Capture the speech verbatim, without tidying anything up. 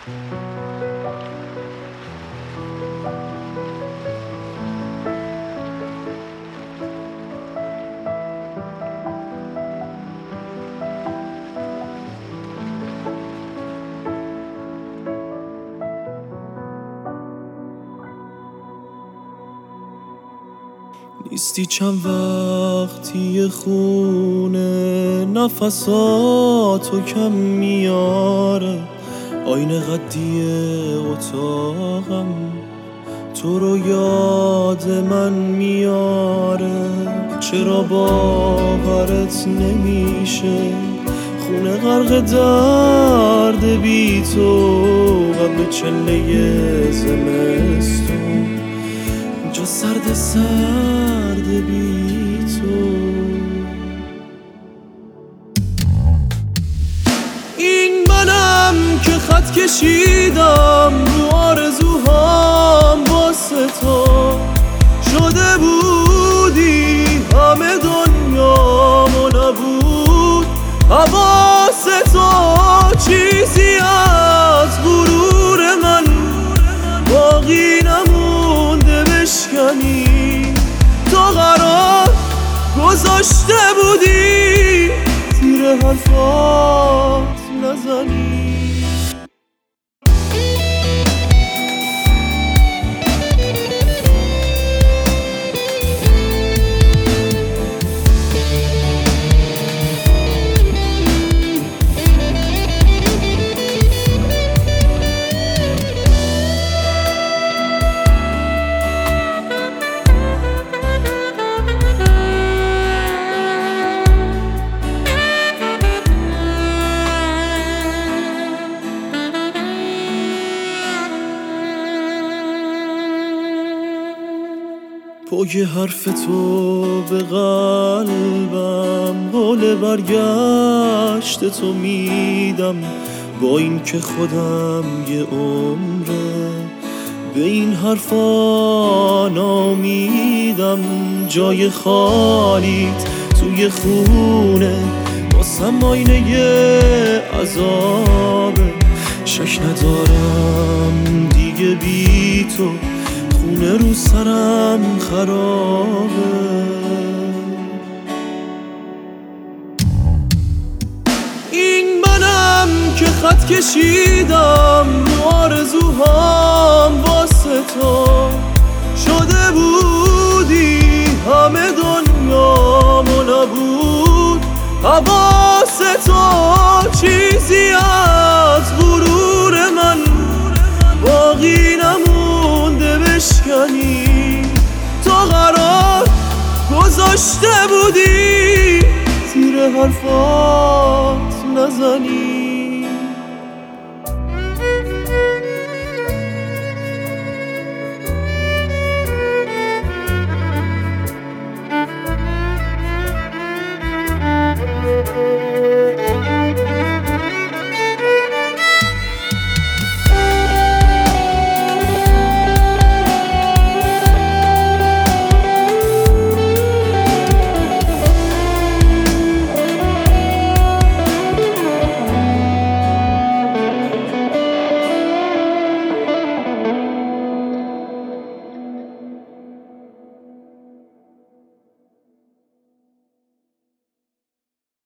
نیستی چند وقتی خونه نفساتو کم میاره، آینه قدی اتاقم تو رو یاد من میاره. چرا باورت نمیشه خونه غرق درد بی تو، قبل چله زمستون اینجا سرد سرد بی تو. این منم که خط کشیدم رو آرزوهام واسه تو، شده بودی همه دنیامو نبود حواس تو. چیزی از غرور من باقی نمونده بشکنی، تو قرار گذاشته بودی زیر حرفات نزنی. پای حرف تو به قلبم حال برگشت تو میدم، با این که خودم یه عمره به این حرفا نامیدم. جای خالیت توی خونه واسم آینه یه عذابه، شک ندارم دیگه بی تو خونه رو سرم خرابه. این منم که خط کشیدم رو آرزوهام واسه تو، شده بودی همه دنیامو نبود حواس تو. چیزی از غرور من باقی نمونده بشکنی، تو قرار گذاشته بودی زیر حرفات نزنی.